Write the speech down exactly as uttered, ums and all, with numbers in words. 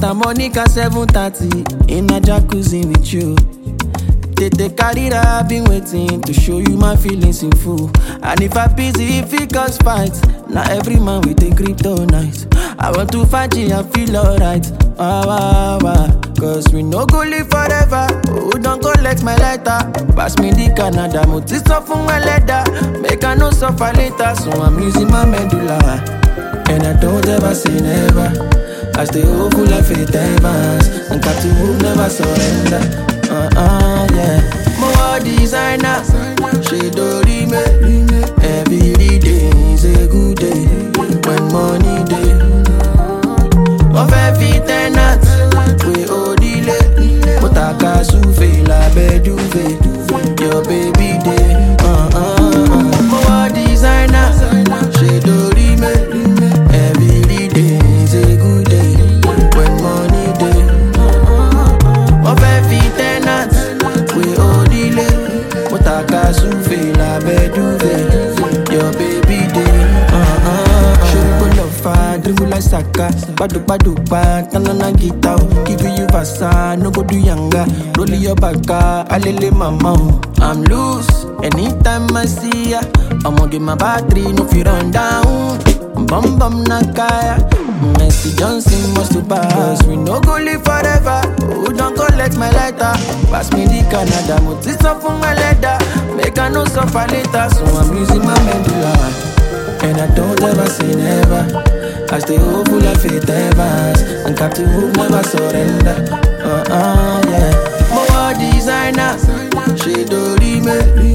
Santa Monica seven thirty in a jacuzzi with you. Tete carry I've been waiting to show you my feelings in full. And if I busy, if it cause fights, now every man with a kryptonite. I want to fight you and feel alright. Ah, ah, ah. Cause we no go live forever. Oh, don't collect my lighter. Pass me the Canada, motis off from my leather. Make I no suffer later, so I'm using my medulla. And I don't ever say never. I stay hopeful like faith evans. And captain who never surrender. Uh-uh, yeah. More designer. She do remake. Every day is a good day. When money day. Of every tenant. We all delay. But I can't souffle la beduve. Your baby day. Uh-uh, more designer. She do remake. Every day is a good day. When money day. Of every tenant. We all delay. But I can't souffle la beduve. Your baby day. Uh-uh. Should go far, dribble like Saka. Badu badu ba, tanana gita. Give you vasa, no go do yanga. Roll your baka, alele mama. I'm loose, anytime I see ya. I'ma get my battery, no fi run down. Bum bum nakaya. Messi Johnson must to pass. We no go live forever. Who don't collect my lighter? Pass me the Canada, motis off from my leather. Make I no suffer later, so I'm using my medulla. And I don't ever say never. I stay hopeful like faith evans. And captain who never surrender. Uh-uh, yeah. More designer. She do remake.